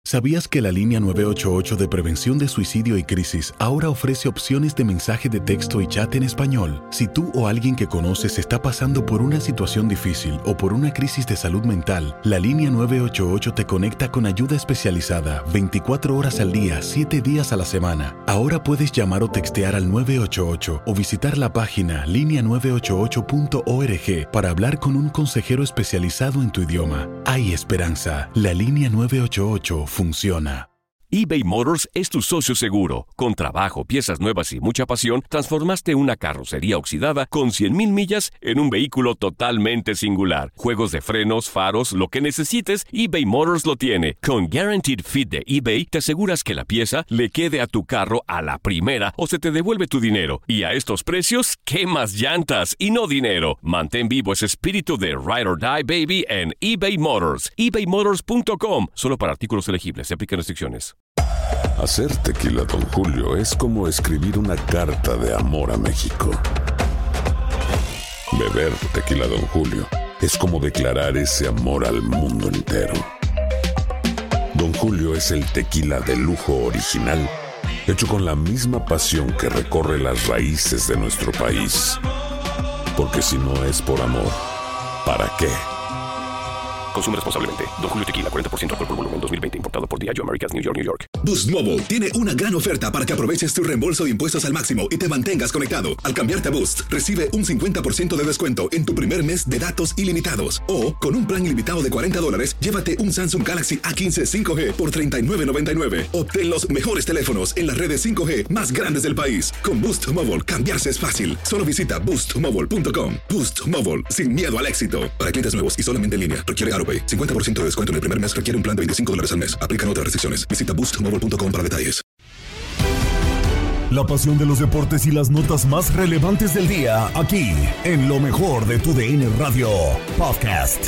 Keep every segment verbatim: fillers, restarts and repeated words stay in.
¿Sabías que la línea nueve ocho ocho de prevención de suicidio y crisis ahora ofrece opciones de mensaje de texto y chat en español? Si tú o alguien que conoces está pasando por una situación difícil o por una crisis de salud mental, la línea nueve ocho ocho te conecta con ayuda especializada veinticuatro horas al día, siete días a la semana. Ahora puedes llamar o textear al nueve ocho ocho o visitar la página línea nueve ocho ocho punto org para hablar con un consejero especializado en tu idioma. Hay esperanza. La línea nueve ocho ocho funciona. eBay Motors es tu socio seguro. Con trabajo, piezas nuevas y mucha pasión, transformaste una carrocería oxidada con cien mil millas en un vehículo totalmente singular. Juegos de frenos, faros, lo que necesites, eBay Motors lo tiene. Con Guaranteed Fit de eBay, te aseguras que la pieza le quede a tu carro a la primera o se te devuelve tu dinero. Y a estos precios, ¿qué más llantas y no dinero? Mantén vivo ese espíritu de Ride or Die, baby, en eBay Motors. ebay motors punto com. Solo para artículos elegibles. Se aplican restricciones. Hacer tequila Don Julio es como escribir una carta de amor a México. Beber tequila Don Julio es como declarar ese amor al mundo entero. Don Julio es el tequila de lujo original, hecho con la misma pasión que recorre las raíces de nuestro país. Porque si no es por amor, ¿para qué? Consume responsablemente. Don Julio Tequila, cuarenta por ciento alcohol por volumen, dos mil veinte, importado por Diageo Americas, New York, New York. Boost Mobile tiene una gran oferta para que aproveches tu reembolso de impuestos al máximo y te mantengas conectado. Al cambiarte a Boost, recibe un cincuenta por ciento de descuento en tu primer mes de datos ilimitados. O, con un plan ilimitado de cuarenta dólares, llévate un Samsung Galaxy A quince cinco G por treinta y nueve noventa y nueve. Obtén los mejores teléfonos en las redes cinco G más grandes del país. Con Boost Mobile, cambiarse es fácil. Solo visita boost mobile punto com. Boost Mobile, sin miedo al éxito. Para clientes nuevos y solamente en línea, requiere AutoPay. cincuenta por ciento de descuento en el primer mes requiere un plan de veinticinco dólares al mes. Aplican otras restricciones. Visita boost mobile punto com para detalles. La pasión de los deportes y las notas más relevantes del día, aquí, en lo mejor de tu D N Radio Podcast.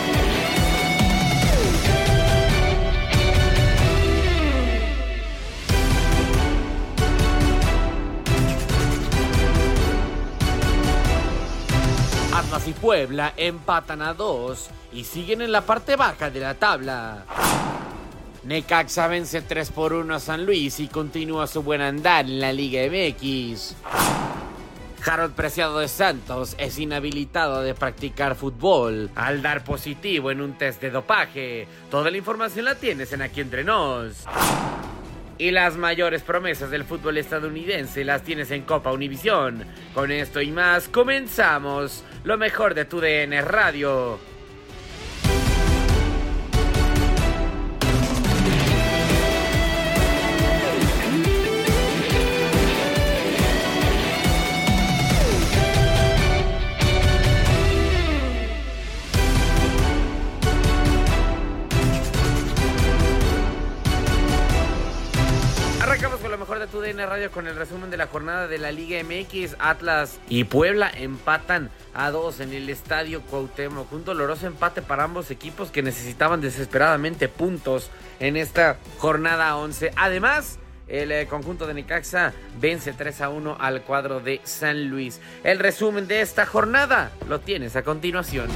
Atlas y Puebla empatan a dos y siguen en la parte baja de la tabla. Necaxa vence tres por uno a San Luis y continúa su buen andar en la Liga M X. Harold Preciado de Santos es inhabilitado de practicar fútbol al dar positivo en un test de dopaje. Toda la información la tienes en Aquí Entre Nos. Y las mayores promesas del fútbol estadounidense las tienes en Copa Univisión. Con esto y más, comenzamos lo mejor de tu D N Radio. De tu D N Radio con el resumen de la jornada de la Liga M X. Atlas y Puebla empatan a dos en el Estadio Cuauhtémoc. Un doloroso empate para ambos equipos que necesitaban desesperadamente puntos en esta jornada once. Además, el eh, conjunto de Necaxa vence tres a uno al cuadro de San Luis. El resumen de esta jornada lo tienes a continuación.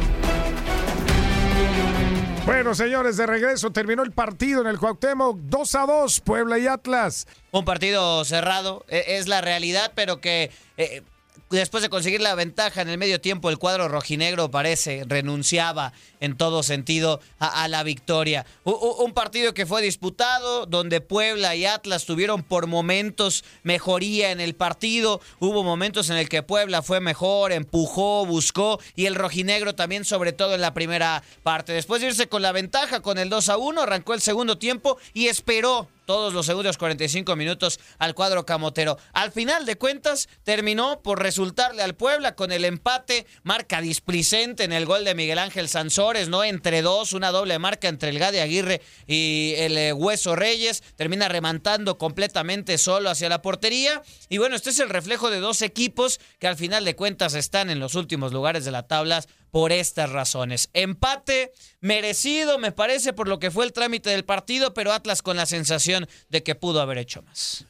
Bueno, señores, de regreso terminó el partido en el Cuauhtémoc, dos a dos, Puebla y Atlas. Un partido cerrado, es la realidad, pero que eh, después de conseguir la ventaja en el medio tiempo, el cuadro rojinegro parece renunciaba en todo sentido a, a la victoria. U, un partido que fue disputado, donde Puebla y Atlas tuvieron por momentos mejoría en el partido. Hubo momentos en el que Puebla fue mejor, empujó, buscó, y el rojinegro también, sobre todo en la primera parte. Después de irse con la ventaja, con el dos a uno, arrancó el segundo tiempo y esperó todos los segundos cuarenta y cinco minutos al cuadro camotero. Al final de cuentas, terminó por resultarle al Puebla con el empate, marca displicente en el gol de Miguel Ángel Sansores, ¿no? Entre dos, una doble marca entre el Gadi Aguirre y el eh, Hueso Reyes. Termina rematando completamente solo hacia la portería. Y bueno, este es el reflejo de dos equipos que al final de cuentas están en los últimos lugares de la tabla por estas razones. Empate merecido, me parece, por lo que fue el trámite del partido, pero Atlas con la sensación de que pudo haber hecho más.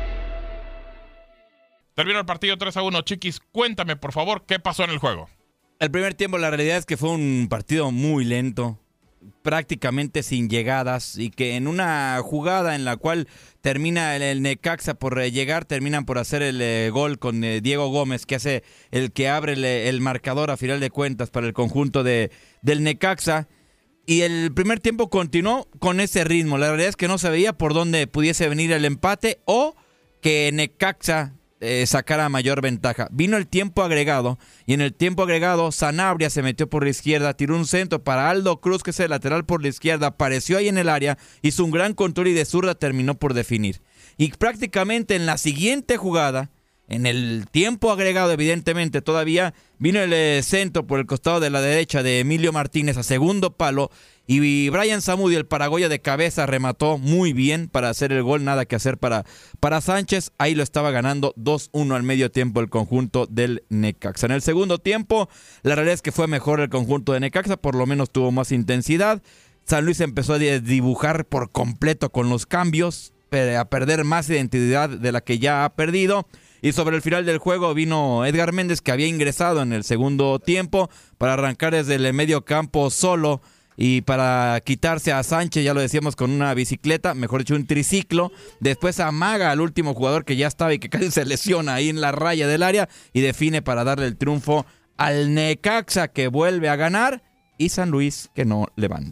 Terminó el partido tres a uno. Chiquis, cuéntame, por favor, ¿qué pasó en el juego? El primer tiempo, la realidad es que fue un partido muy lento, prácticamente sin llegadas, y que en una jugada en la cual termina el, el Necaxa por eh, llegar, terminan por hacer el eh, gol con eh, Diego Gómez, que hace el que abre el, el marcador a final de cuentas para el conjunto de, del Necaxa. Y el primer tiempo continuó con ese ritmo. La realidad es que no se veía por dónde pudiese venir el empate o que Necaxa eh, sacara mayor ventaja. Vino el tiempo agregado y en el tiempo agregado Sanabria se metió por la izquierda, tiró un centro para Aldo Cruz, que es el lateral por la izquierda, apareció ahí en el área, hizo un gran control y de zurda terminó por definir. Y prácticamente en la siguiente jugada, en el tiempo agregado, evidentemente, todavía vino el eh, centro por el costado de la derecha de Emilio Martínez a segundo palo y Brian Zamudio, el paraguayo de cabeza, remató muy bien para hacer el gol, nada que hacer para, para Sánchez. Ahí lo estaba ganando dos uno al medio tiempo el conjunto del Necaxa. En el segundo tiempo, la realidad es que fue mejor el conjunto de Necaxa, por lo menos tuvo más intensidad. San Luis empezó a dibujar por completo con los cambios, a perder más identidad de la que ya ha perdido. Y sobre el final del juego vino Edgar Méndez, que había ingresado en el segundo tiempo para arrancar desde el medio campo solo y para quitarse a Sánchez, ya lo decíamos, con una bicicleta, mejor dicho, un triciclo. Después amaga al último jugador que ya estaba y que casi se lesiona ahí en la raya del área y define para darle el triunfo al Necaxa, que vuelve a ganar, y San Luis, que no levanta.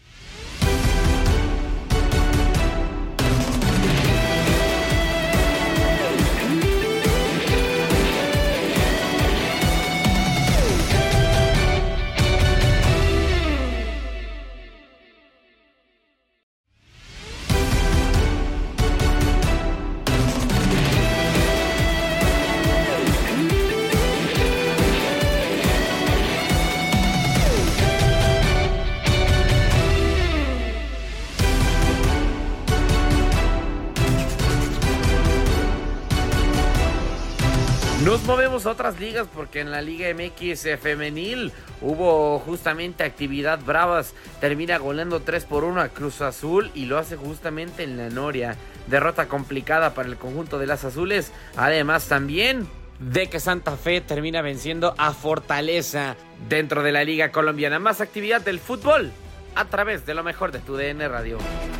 Nos movemos a otras ligas porque en la Liga M X femenil hubo justamente actividad. Bravas termina goleando tres por uno a Cruz Azul y lo hace justamente en la Noria. Derrota complicada para el conjunto de las azules. Además también de que Santa Fe termina venciendo a Fortaleza dentro de la Liga Colombiana. Más actividad del fútbol a través de lo mejor de tu D N Radio.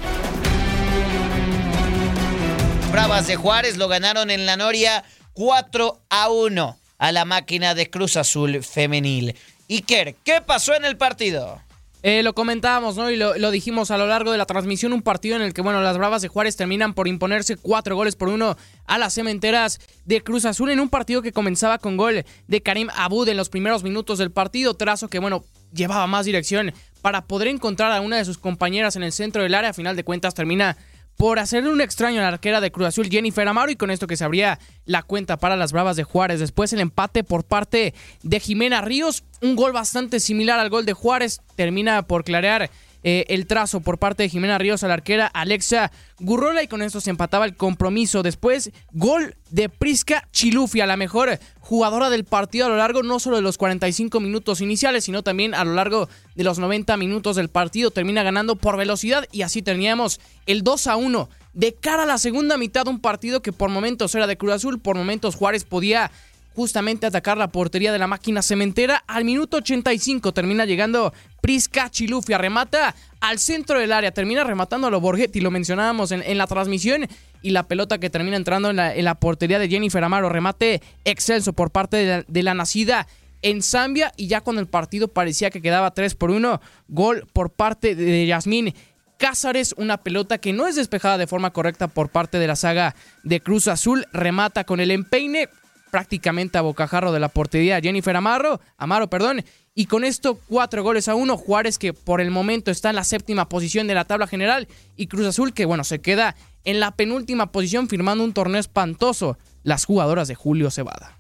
Bravas de Juárez lo ganaron en la Noria cuatro a uno a la máquina de Cruz Azul femenil. Iker, ¿qué pasó en el partido? Eh, lo comentábamos, ¿no? Y lo, lo dijimos a lo largo de la transmisión, un partido en el que, bueno, las Bravas de Juárez terminan por imponerse cuatro goles por uno a las Cementeras de Cruz Azul en un partido que comenzaba con gol de Karim Abud en los primeros minutos del partido, trazo que, bueno, llevaba más dirección para poder encontrar a una de sus compañeras en el centro del área. A final de cuentas termina por hacerle un extraño a la arquera de Cruz Azul, Jennifer Amaro, y con esto que se abría la cuenta para las Bravas de Juárez. Después el empate por parte de Jimena Ríos, un gol bastante similar al gol de Juárez, termina por clarear eh, el trazo por parte de Jimena Ríos a la arquera Alexa Gurrola, y con esto se empataba el compromiso. Después, gol de Prisca Chilufia, la mejor jugadora del partido a lo largo no solo de los cuarenta y cinco minutos iniciales, sino también a lo largo de los noventa minutos del partido. Termina ganando por velocidad y así teníamos el dos a uno. De cara a la segunda mitad, un partido que por momentos era de Cruz Azul, por momentos Juárez podía justamente atacar la portería de la máquina cementera. Al minuto ochenta y cinco termina llegando Prisca Chilufia, remata al centro del área, termina rematando a lo Borghetti, lo mencionábamos en, en la transmisión, y la pelota que termina entrando en la, en la portería de Jennifer Amaro, remate excelso por parte de la, de la nacida en Zambia, y ya cuando el partido parecía que quedaba tres por uno, gol por parte de Yasmín Cázares, una pelota que no es despejada de forma correcta por parte de la saga de Cruz Azul, remata con el empeine prácticamente a bocajarro de la portería Jennifer Amaro, Amaro, perdón, y con esto cuatro goles a uno, Juárez que por el momento está en la séptima posición de la tabla general, y Cruz Azul que, bueno, se queda en la penúltima posición firmando un torneo espantoso, las jugadoras de Julio Cebada.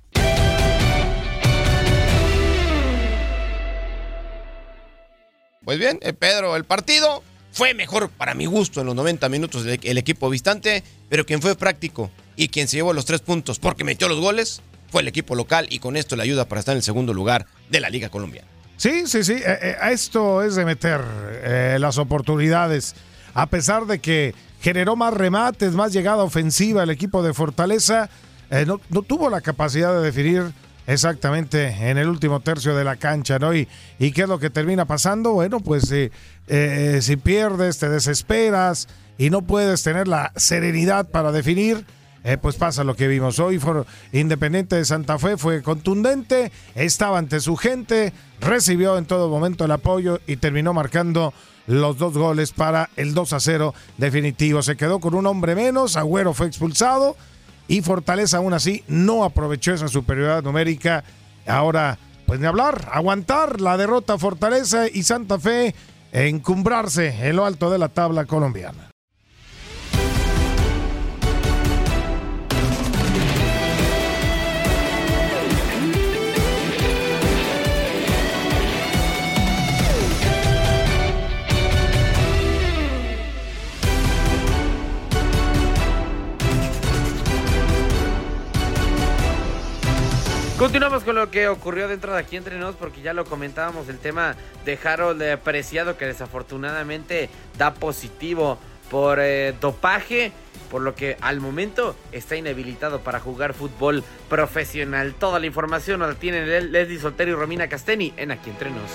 Pues bien, eh, Pedro, el partido fue mejor para mi gusto en los noventa minutos del el equipo visitante, pero quien fue práctico y quien se llevó los tres puntos porque metió los goles fue el equipo local, y con esto le ayuda para estar en el segundo lugar de la Liga Colombiana. Sí, sí, sí, eh, eh, esto es de meter eh, las oportunidades, a pesar de que generó más remates, más llegada ofensiva el equipo de Fortaleza, eh, no, no tuvo la capacidad de definir exactamente en el último tercio de la cancha, ¿no? Y, y ¿qué es lo que termina pasando? Bueno, pues eh, eh, si pierdes, te desesperas y no puedes tener la serenidad para definir, eh, pues pasa lo que vimos hoy. For Independiente de Santa Fe fue contundente, estaba ante su gente, recibió en todo momento el apoyo y terminó marcando los dos goles para el dos a cero definitivo. Se quedó con un hombre menos, Agüero fue expulsado y Fortaleza aún así no aprovechó esa superioridad numérica. Ahora, pues ni hablar, aguantar la derrota Fortaleza y Santa Fe encumbrarse en lo alto de la tabla colombiana. Continuamos con lo que ocurrió dentro de Aquí Entre Nos, porque ya lo comentábamos, el tema de Harold Preciado, que desafortunadamente da positivo por eh, dopaje, por lo que al momento está inhabilitado para jugar fútbol profesional. Toda la información la tienen Leslie Soltero y Romina Casteni en Aquí Entre Nos.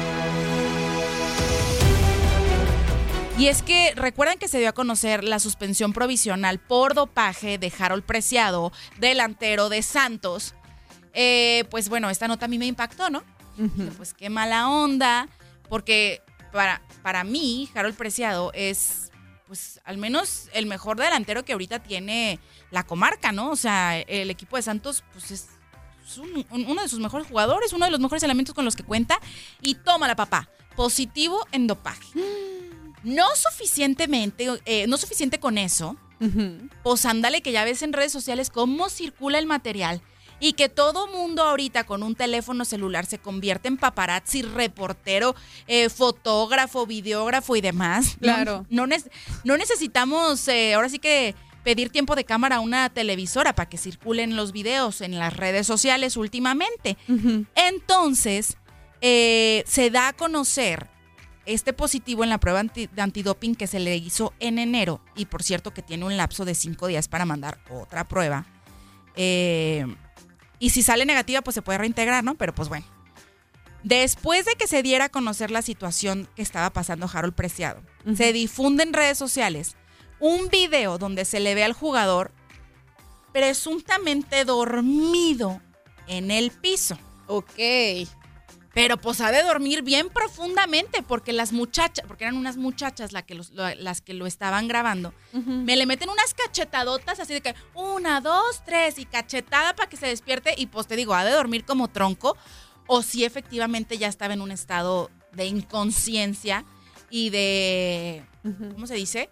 Y es que recuerden que se dio a conocer la suspensión provisional por dopaje de Harold Preciado, delantero de Santos. Eh, pues bueno, esta nota a mí me impactó, ¿no? Uh-huh. Pues qué mala onda, porque para, para mí, Harold Preciado es, pues al menos el mejor delantero que ahorita tiene la comarca, ¿no? O sea, el equipo de Santos, pues es, es un, un, uno de sus mejores jugadores, uno de los mejores elementos con los que cuenta, y toma la papá, positivo en dopaje. No suficientemente, eh, no suficiente con eso, uh-huh. Pues ándale que ya ves en redes sociales cómo circula el material. Y que todo mundo ahorita con un teléfono celular se convierte en paparazzi, reportero, eh, fotógrafo, videógrafo y demás. Claro. No, no, ne- no necesitamos, eh, ahora sí que pedir tiempo de cámara a una televisora para que circulen los videos en las redes sociales últimamente. Uh-huh. Entonces, eh, se da a conocer este positivo en la prueba anti- de antidoping que se le hizo en enero. Y por cierto que tiene un lapso de cinco días para mandar otra prueba. Eh... Y si sale negativa, pues se puede reintegrar, ¿no? Pero pues bueno. Después de que se diera a conocer la situación que estaba pasando Harold Preciado, uh-huh. Se difunde en redes sociales un video donde se le ve al jugador presuntamente dormido en el piso. Ok. Pero pues ha de dormir bien profundamente porque las muchachas, porque eran unas muchachas la que los, lo, las que lo estaban grabando, uh-huh. Me le meten unas cachetadotas así de que una, dos, tres y cachetada para que se despierte y pues te digo, ha de dormir como tronco o si efectivamente ya estaba en un estado de inconsciencia y de, uh-huh. ¿Cómo se dice?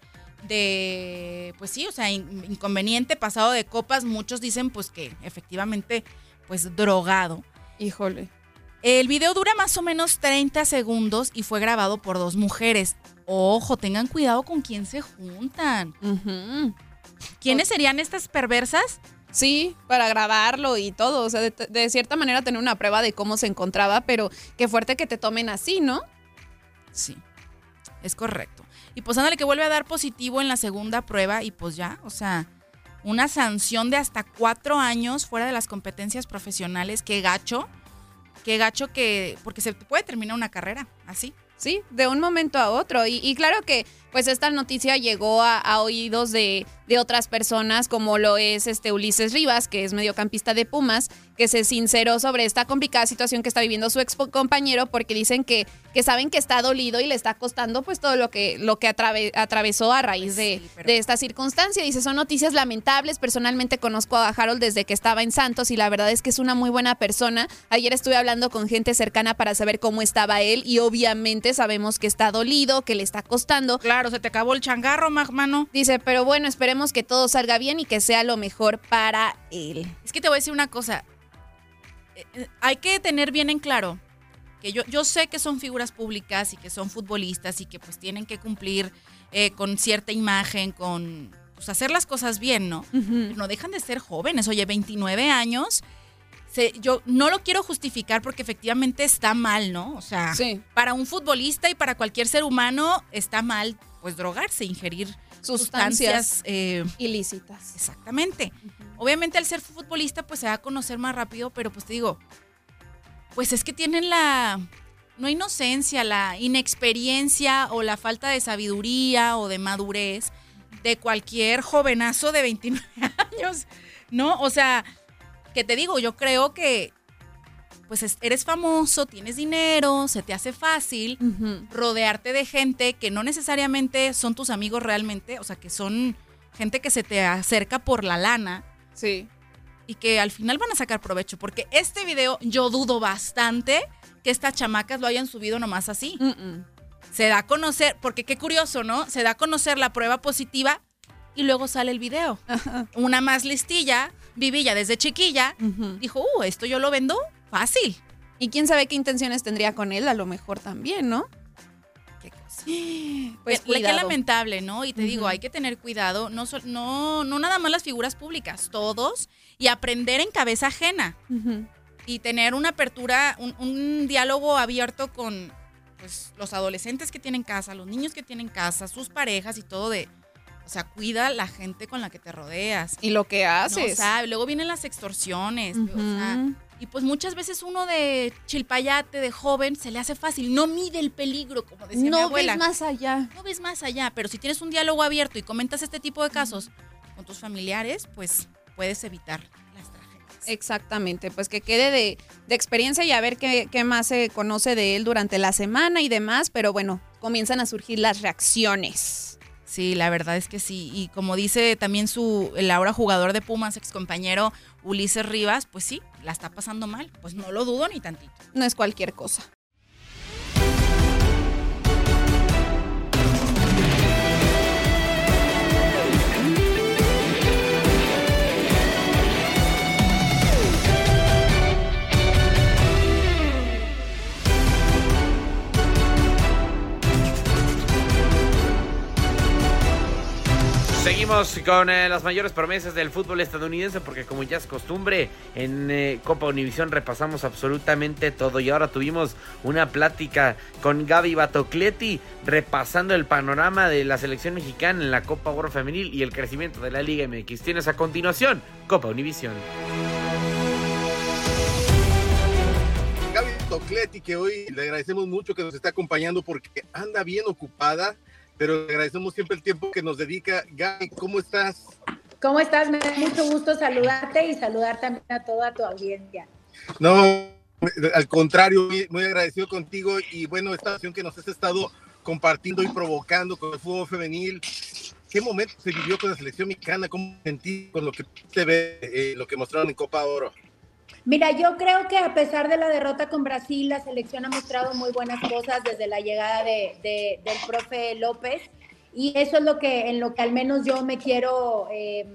De, pues sí, o sea, in, inconveniente, pasado de copas, muchos dicen pues que efectivamente pues drogado. Híjole. El video dura más o menos treinta segundos y fue grabado por dos mujeres. Ojo, tengan cuidado con quién se juntan. Uh-huh. ¿Quiénes serían estas perversas? Sí, para grabarlo y todo. O sea, de, de cierta manera tener una prueba de cómo se encontraba, pero qué fuerte que te tomen así, ¿no? Sí, es correcto. Y pues ándale que vuelve a dar positivo en la segunda prueba y pues ya, o sea, una sanción de hasta cuatro años fuera de las competencias profesionales. Qué gacho. Qué gacho que, porque se puede terminar una carrera así. Sí, de un momento a otro. Y, y claro que pues esta noticia llegó a, a oídos de, de otras personas, como lo es este Ulises Rivas, que es mediocampista de Pumas, que se sinceró sobre esta complicada situación que está viviendo su ex compañero, porque dicen que, que saben que está dolido y le está costando pues todo lo que, lo que atrave, atravesó a raíz de, sí, pero... de esta circunstancia. Dice, son noticias lamentables. Personalmente conozco a Harold desde que estaba en Santos y la verdad es que es una muy buena persona. Ayer estuve hablando con gente cercana para saber cómo estaba él y obviamente sabemos que está dolido, que le está costando. Claro, se te acabó el changarro, mano. Dice, pero bueno, esperemos que todo salga bien y que sea lo mejor para él. Es que te voy a decir una cosa. Eh, hay que tener bien en claro que yo, yo sé que son figuras públicas y que son futbolistas y que pues tienen que cumplir eh, con cierta imagen, con pues hacer las cosas bien, ¿no? Uh-huh. No dejan de ser jóvenes. Oye, veintinueve años... Se, yo no lo quiero justificar porque efectivamente está mal, ¿no? O sea, sí. Para un futbolista y para cualquier ser humano está mal, pues, drogarse, ingerir sustancias, sustancias eh, ilícitas. Exactamente. Uh-huh. obviamente al ser futbolista pues se va a conocer más rápido, pero pues te digo, pues es que tienen la, no inocencia, la inexperiencia o la falta de sabiduría o de madurez de cualquier jovenazo de veintinueve años, ¿no? O sea, que te digo, yo creo que pues es, eres famoso, tienes dinero, se te hace fácil uh-huh. rodearte de gente que no necesariamente son tus amigos realmente, o sea, que son gente que se te acerca por la lana. Sí. Y que al final van a sacar provecho, porque este video yo dudo bastante que estas chamacas lo hayan subido nomás así. Uh-uh. Se da a conocer, porque qué curioso, ¿no? Se da a conocer la prueba positiva y luego sale el video. Uh-huh. Una más listilla, Vivilla desde chiquilla, uh-huh. dijo, uh, esto yo lo vendo fácil. Y quién sabe qué intenciones tendría con él, a lo mejor también, ¿no? Qué cosa. Pues qué, qué lamentable, ¿no? Y te uh-huh. digo, hay que tener cuidado, no, no, no nada más las figuras públicas, todos, y aprender en cabeza ajena. Uh-huh. Y tener una apertura, un, un diálogo abierto con pues, los adolescentes que tienen casa, los niños que tienen casa, sus parejas y todo de... O sea, cuida la gente con la que te rodeas. Y lo que haces. No, o sea, luego vienen las extorsiones. Uh-huh. O sea, y pues muchas veces uno de chilpayate, de joven, se le hace fácil. No mide el peligro, como decía no mi abuela. No ves más allá. No ves más allá. Pero si tienes un diálogo abierto y comentas este tipo de casos uh-huh. con tus familiares, pues puedes evitar las tragedias. Exactamente. Pues que quede de, de experiencia y a ver qué, qué más se conoce de él durante la semana y demás. Pero bueno, comienzan a surgir las reacciones. Sí, la verdad es que sí. Y como dice también su el ahora jugador de Pumas, excompañero Ulises Rivas, pues sí, la está pasando mal. Pues no lo dudo ni tantito. No es cualquier cosa. Seguimos con eh, las mayores promesas del fútbol estadounidense porque como ya es costumbre en eh, Copa Univisión repasamos absolutamente todo y ahora tuvimos una plática con Gaby Batocletti repasando el panorama de la selección mexicana en la Copa Oro Femenil y el crecimiento de la Liga M X. Tienes a continuación Copa Univisión. Gaby Batocletti, que hoy le agradecemos mucho que nos está acompañando porque anda bien ocupada, pero le agradecemos siempre el tiempo que nos dedica. Gaby, ¿cómo estás? ¿Cómo estás? Me da mucho gusto saludarte y saludar también a toda tu audiencia. No, al contrario, muy, muy agradecido contigo y bueno, esta acción que nos has estado compartiendo y provocando con el fútbol femenil. ¿Qué momento se vivió con la selección mexicana? ¿Cómo sentí con lo que te ve, eh, lo que mostraron en Copa Oro? Mira, yo creo que a pesar de la derrota con Brasil, la selección ha mostrado muy buenas cosas desde la llegada de, de, del profe López y eso es lo que en lo que al menos yo me quiero eh,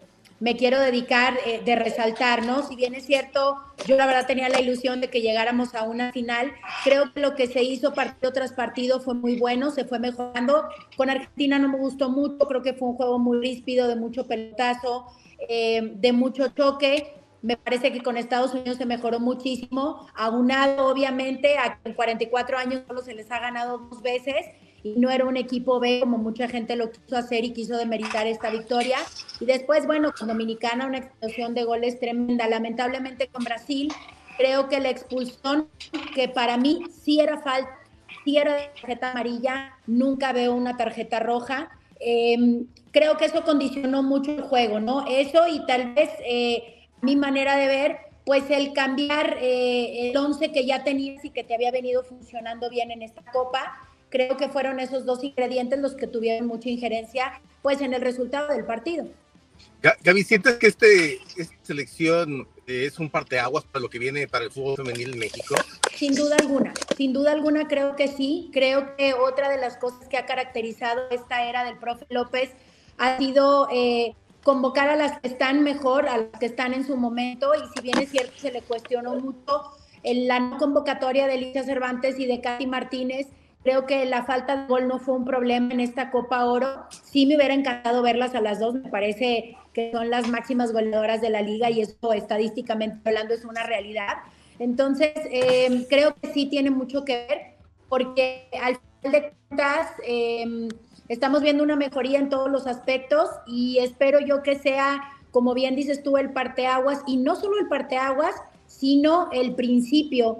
me quiero dedicar eh, de resaltar, ¿no? Si bien es cierto, yo la verdad tenía la ilusión de que llegáramos a una final, creo que lo que se hizo partido tras partido fue muy bueno, se fue mejorando. Con Argentina no me gustó mucho, creo que fue un juego muy ríspido, de mucho pelotazo, eh, de mucho choque. Me parece que con Estados Unidos se mejoró muchísimo, aunado obviamente a que en cuarenta y cuatro años solo se les ha ganado dos veces y no era un equipo B como mucha gente lo quiso hacer y quiso demeritar esta victoria. Y después, bueno, con Dominicana una explosión de goles tremenda. Lamentablemente con Brasil, creo que la expulsión, que para mí sí era falta, sí era de tarjeta amarilla, nunca veo una tarjeta roja. Eh, creo que eso condicionó mucho el juego, ¿no? Eso y tal vez... Eh, mi manera de ver, pues el cambiar eh, el once que ya tenías y que te había venido funcionando bien en esta Copa, creo que fueron esos dos ingredientes los que tuvieron mucha injerencia pues en el resultado del partido. Gaby, ¿sientes que este, esta selección eh, es un parteaguas para lo que viene para el fútbol femenil en México? Sin duda alguna, sin duda alguna creo que sí. Creo que otra de las cosas que ha caracterizado esta era del profe López ha sido... Eh, convocar a las que están mejor, a las que están en su momento, y si bien es cierto, se le cuestionó mucho en la no convocatoria de Alicia Cervantes y de Katy Martínez, creo que la falta de gol no fue un problema en esta Copa Oro. Sí me hubiera encantado verlas a las dos, me parece que son las máximas goleadoras de la liga y eso estadísticamente hablando es una realidad. Entonces, eh, creo que sí tiene mucho que ver, porque al final de cuentas... Eh, Estamos viendo una mejoría en todos los aspectos y espero yo que sea como bien dices tú, el parteaguas, y no solo el parteaguas, sino el principio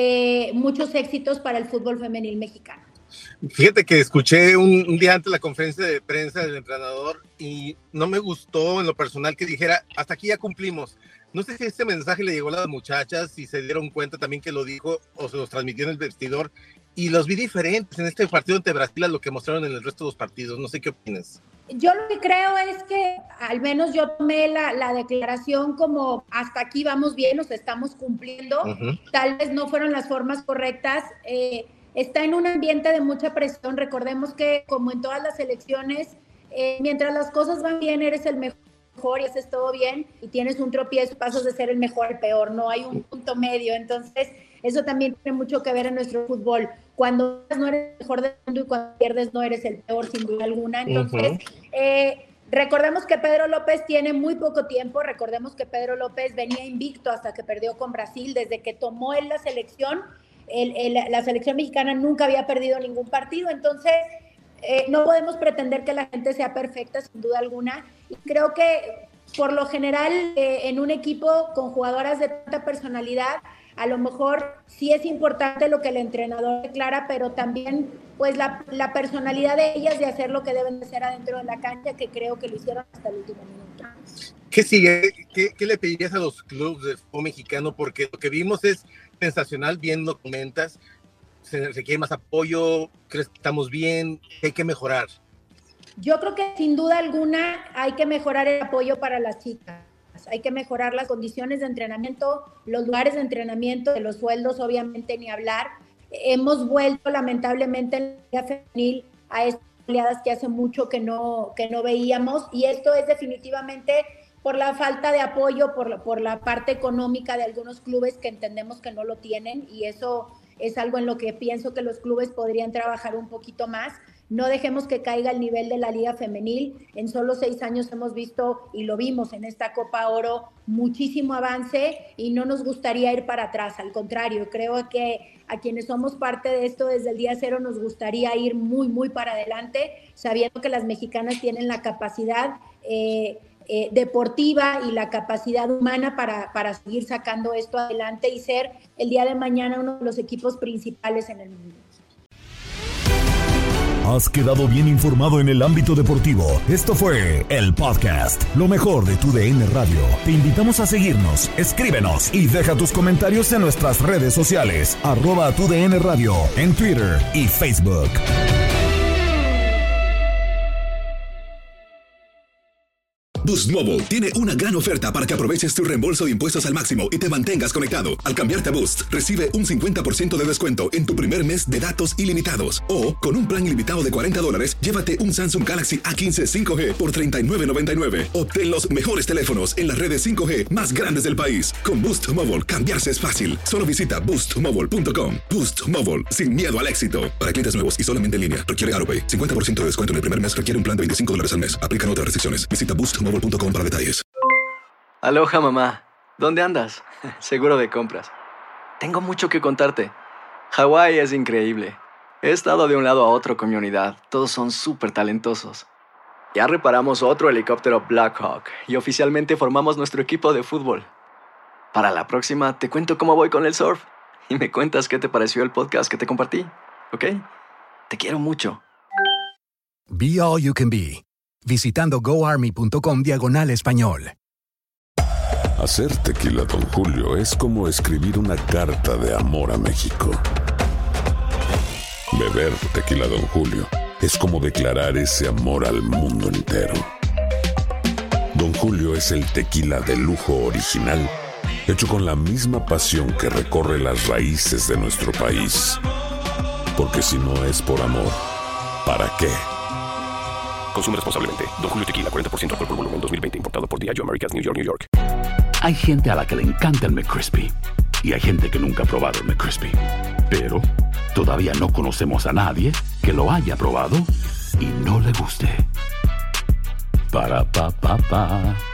de muchos éxitos para el fútbol femenil mexicano. Fíjate que escuché un, un día antes la conferencia de prensa del entrenador y no me gustó en lo personal que dijera, hasta aquí ya cumplimos. No sé si este mensaje le llegó a las muchachas, si se dieron cuenta también que lo dijo o se los transmitió en el vestidor, y los vi diferentes en este partido ante Brasil a lo que mostraron en el resto de los partidos. No sé qué opinas. Yo lo que creo es que al menos yo tomé la, la declaración como hasta aquí vamos bien, nos estamos cumpliendo. Uh-huh. Tal vez no fueron las formas correctas. Eh, está en un ambiente de mucha presión. Recordemos que como en todas las elecciones, eh, mientras las cosas van bien, eres el mejor y haces todo bien, y tienes un tropiezo, pasas de ser el mejor al peor. No hay un punto medio. Entonces, eso también tiene mucho que ver en nuestro fútbol. Cuando no eres el mejor del mundo y cuando pierdes no eres el peor, sin duda alguna. Entonces, uh-huh. eh, recordemos que Pedro López tiene muy poco tiempo. Recordemos que Pedro López venía invicto hasta que perdió con Brasil. Desde que tomó él la selección, el, el, la selección mexicana nunca había perdido ningún partido. Entonces, eh, no podemos pretender que la gente sea perfecta, sin duda alguna. Y creo que, por lo general, eh, en un equipo con jugadoras de tanta personalidad, a lo mejor sí es importante lo que el entrenador declara, pero también pues la, la personalidad de ellas de hacer lo que deben de hacer adentro de la cancha, que creo que lo hicieron hasta el último minuto. ¿Qué sigue? ¿Qué, qué le pedirías a los clubes de fútbol mexicano? Porque lo que vimos es sensacional, bien lo comentas, se requiere más apoyo, ¿crees que estamos bien? ¿Qué hay que mejorar? Yo creo que sin duda alguna hay que mejorar el apoyo para las chicas. Hay que mejorar las condiciones de entrenamiento, los lugares de entrenamiento, de los sueldos, obviamente, ni hablar. Hemos vuelto, lamentablemente, en la Liga Femenil a estas oleadas que hace mucho que no, que no veíamos, y esto es definitivamente por la falta de apoyo, por la, por la parte económica de algunos clubes que entendemos que no lo tienen, y eso es algo en lo que pienso que los clubes podrían trabajar un poquito más. No dejemos que caiga el nivel de la Liga Femenil. En solo seis años hemos visto, y lo vimos en esta Copa Oro, muchísimo avance, y no nos gustaría ir para atrás. Al contrario, creo que a quienes somos parte de esto desde el día cero nos gustaría ir muy, muy para adelante, sabiendo que las mexicanas tienen la capacidad eh, eh, deportiva y la capacidad humana para, para seguir sacando esto adelante y ser el día de mañana uno de los equipos principales en el mundo. Has quedado bien informado en el ámbito deportivo. Esto fue el podcast, lo mejor de tu D N Radio. Te invitamos a seguirnos, escríbenos y deja tus comentarios en nuestras redes sociales, arroba tu D N Radio, en Twitter y Facebook. Boost Mobile tiene una gran oferta para que aproveches tu reembolso de impuestos al máximo y te mantengas conectado. Al cambiarte a Boost, recibe un cincuenta por ciento de descuento en tu primer mes de datos ilimitados. O, con un plan ilimitado de cuarenta dólares, llévate un Samsung Galaxy A quince cinco G por treinta y nueve noventa y nueve. Obtén los mejores teléfonos en las redes cinco G más grandes del país. Con Boost Mobile, cambiarse es fácil. Solo visita boost mobile punto com. Boost Mobile, sin miedo al éxito. Para clientes nuevos y solamente en línea, requiere AutoPay. cincuenta por ciento de descuento en el primer mes requiere un plan de veinticinco dólares al mes. Aplican otras restricciones. Visita boost mobile punto com para detalles. Aloha, mamá. ¿Dónde andas? Seguro de compras. Tengo mucho que contarte. Hawái es increíble. He estado de un lado a otro con mi unidad. Todos son súper talentosos. Ya reparamos otro helicóptero Blackhawk y oficialmente formamos nuestro equipo de fútbol. Para la próxima te cuento cómo voy con el surf y me cuentas qué te pareció el podcast que te compartí, ¿ok? Te quiero mucho. Be All You Can Be. Visitando goarmy.com diagonal español. Hacer tequila Don Julio es como escribir una carta de amor a México. Beber tequila Don Julio es como declarar ese amor al mundo entero. Don Julio es el tequila de lujo original, hecho con la misma pasión que recorre las raíces de nuestro país. Porque si no es por amor, ¿para qué? Consume responsablemente. Don Julio Tequila, cuarenta por ciento alcohol por volumen, dos mil veinte, importado por Diageo Americas, New York, New York. Hay gente a la que le encanta el McCrispy y hay gente que nunca ha probado el McCrispy. Pero todavía no conocemos a nadie que lo haya probado y no le guste. Para pa pa pa.